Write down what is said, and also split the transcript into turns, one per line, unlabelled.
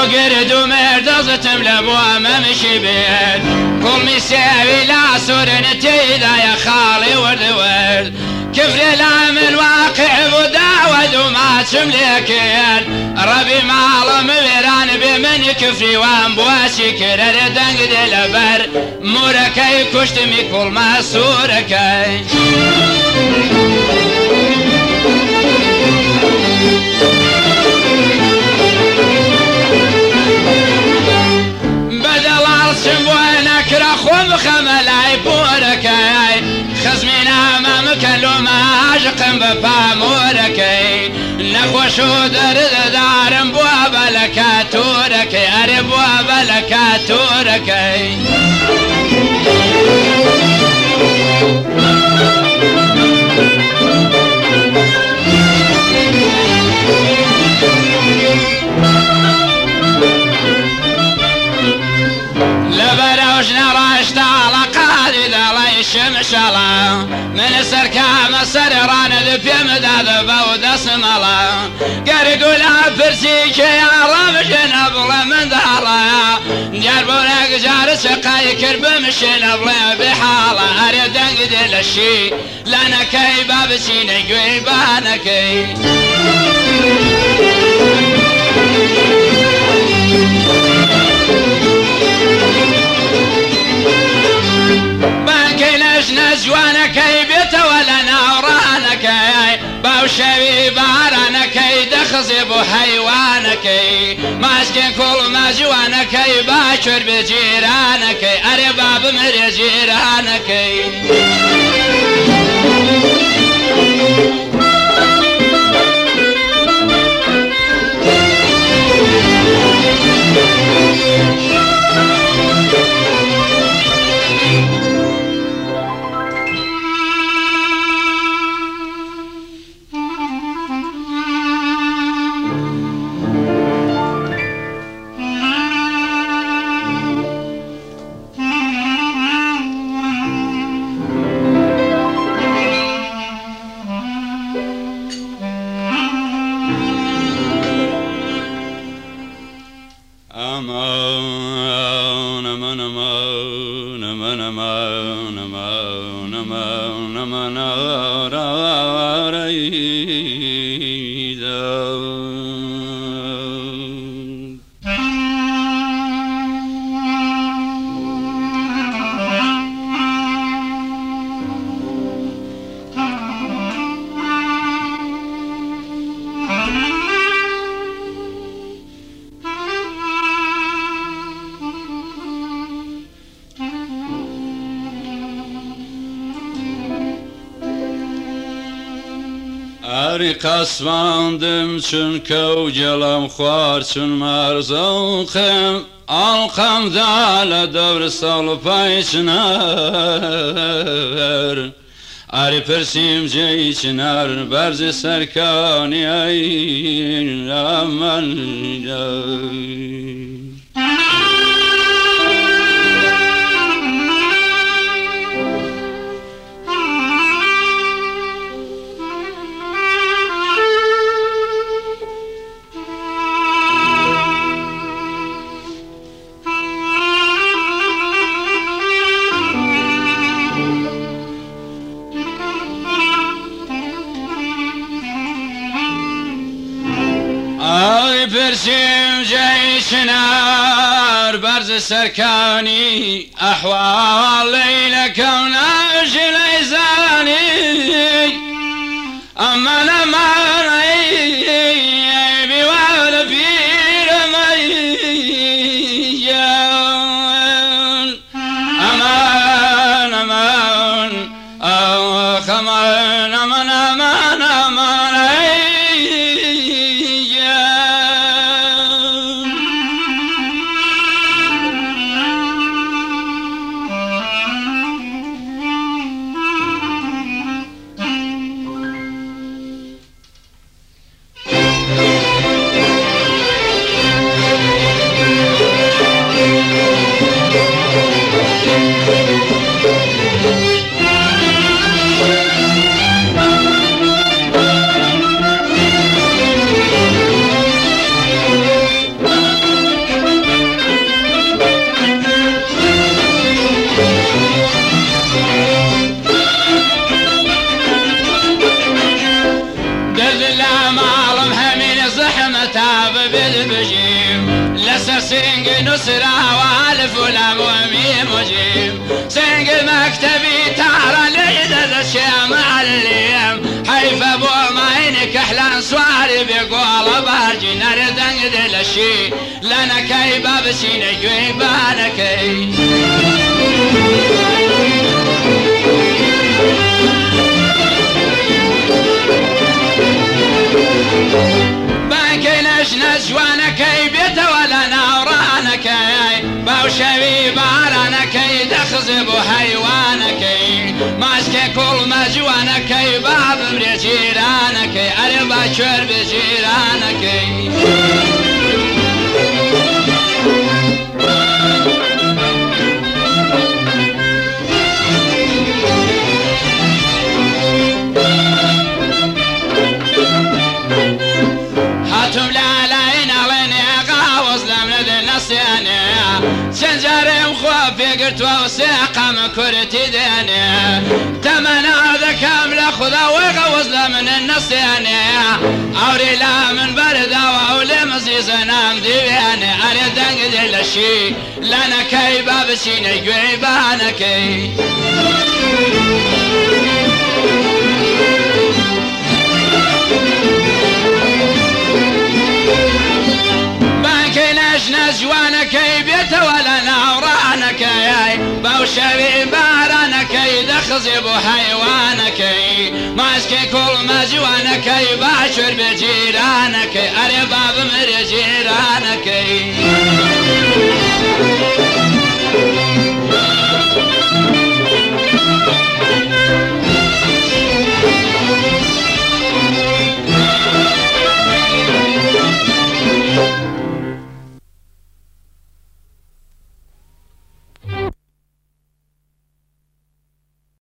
قرد ومردزتم لبوا ممشي بيت كل مساوي لا سورنتي ذا يا خالي ورد ورد كفر العمل واقع ودعود وما تملكين ربي معلم ويران بمن كفري وان بواشي كرر دنگ دلبر موركي كشتمي كل ما سوركي بدل عرشم بوينك رخوم خملاي بوركي خزمنا ما مكلو ما عجقم بفاموركي نخوشو درد دارم بوابا لكاتوركي اري بوابا لكاتوركي لبروش نراشت على قادي دالي شمشلا من سركام سرران ذبي مداد بود اسملا قرقولا فرسيك يا رمشن ابلا من دالا جربونك جار سقاي كرب مشن ابلا بحالا اريدن قدل الشي لنا كي بابسي نقوي بانكي نجوانك بيت ولا نورانك باوشوي بارانك دخزب حيوانك ماسكن كل ما جوانك باشر بجيرانك ارباب مر جيرانك قسواندم چون کوجلم خوار چون مرزوقم القم دال دور سال پیشنر اری پرسیم جی چنر برز سرکانی این رمن برسیم جيشنا برز سركاني أحوال ليلك وناش ليزاني أما لما بوال بير ميان أمان أمان أو خمان أمان أمان أمان باب بالبجيم لسر سنگ نصرة والف ولام وميم وجيم سنگ مكتبي تارا ليدة الشام عليم حيف ابو معينك احلى صواري بقول بارجي نار دنگ دل الشي لنا كي باب سيني جويبانكي بانكينش نجوانكي بيت ولا نورانكي باوشوي بارانكي دخزب حيوانكي ماسكي كل مجوانكي باب مري جيرانكي اربا شور بجيرانكي هاتم لا لاين عليني غاوز لمن النسياني سنجاري مخوفي قلت وساقة من كرتي ديني تمنى ذا كامل خذا وغوز لمن النسياني عوري لا من بردة وعولي مزيز نام ديواني أريد دنق دل الشي لنا كي باب سيني قويبانكي نجوانكي بيت ولا نورانكي باوشوي بارانكي دخزب حيوانكي ماسكي كل مجوانكي باشر بجيرانكي اري باب مري جيرانكي